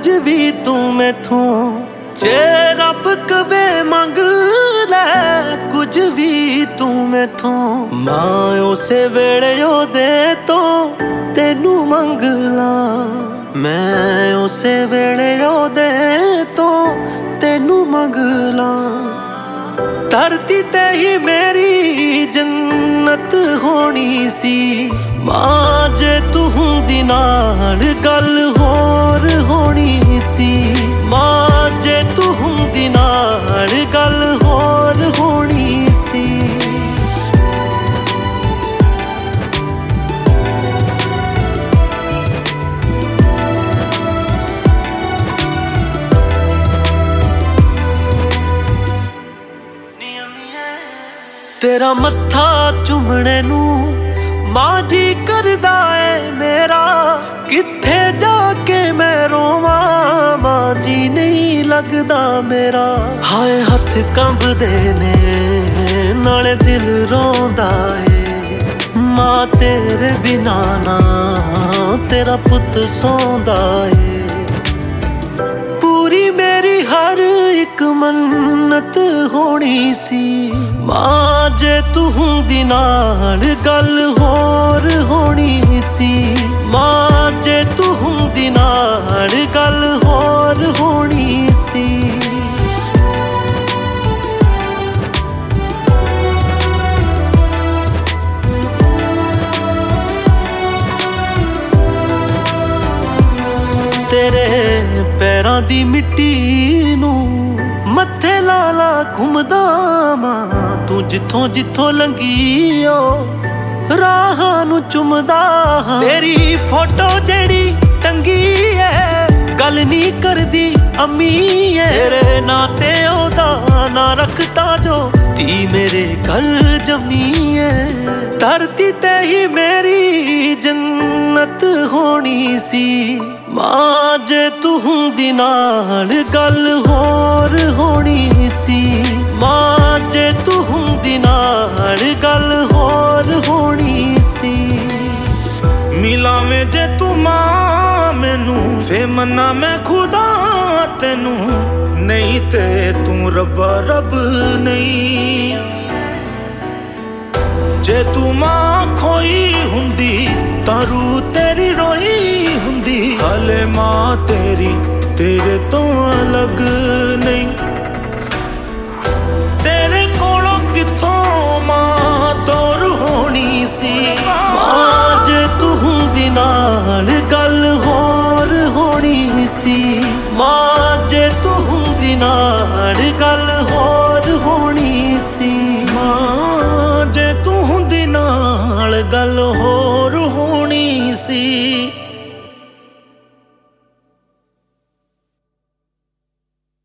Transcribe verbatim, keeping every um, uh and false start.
कुछ भी तू मैथों जे रब कवे मंग ले कुछ भी तू मैथों मां उसे वेले ओदे तो तेनू मंग ला मैं उसे वेले ओदे तो तेनू मंग ला धरती ते ही मेरी जन्नत होनी सी मां जे तू हुंदी नाल गल होर होनी सी मां जे तू हुंदी नाल गल होर होनी सी तेरा मत्था चुमने नू मां जी करदा है मेरा किथे जाके मैं रोवां मां जी नहीं लगदा मेरा हाय हथ कंबदे ने नाले दिल रोंदा है मां तेरे बिना ना तेरा पुत सौंदा है पूरी मेरी हर एक मन्नत होनी सी मां जे तू हुंदी नाल गल होर होनी सी मां जे तू हुंदी नाल गल होर होनी सी तेरे पैरां दी मिट्टी नू मत्थे ला ला घुमदा मां तू जिथों जिथों लंघी ओ राहां नू चुमदा तेरी फोटो जेड़ी टंगी है गल नी करदी अम्मी है तेरे ना ते ओदा ना रखता जो धी मेरे घर जमी है धरती ते ही मेरी जन्नत होनी सी मां जे तू हुंदी नाल गल होर होनी सी मां जे तू हुंदी नाल गल होर होनी सी मिलावे जे तू मां मैनू फे मन्ना मैं खुदा तेनू नहीं ते तू रब्बा रब नहीं जे तू मां खोई हुंदी तारू तेरी रोई हुंदी हाले मां तेरी तेरे तो अलग नहीं तेरे कोलों किथों मां तोर होनी सी मां जे तू हुंदी नाल गल होर होनी सी मां जे तू हुंदी नाल गल होर होनी सी मां जे तू हुंदी नाल गल हो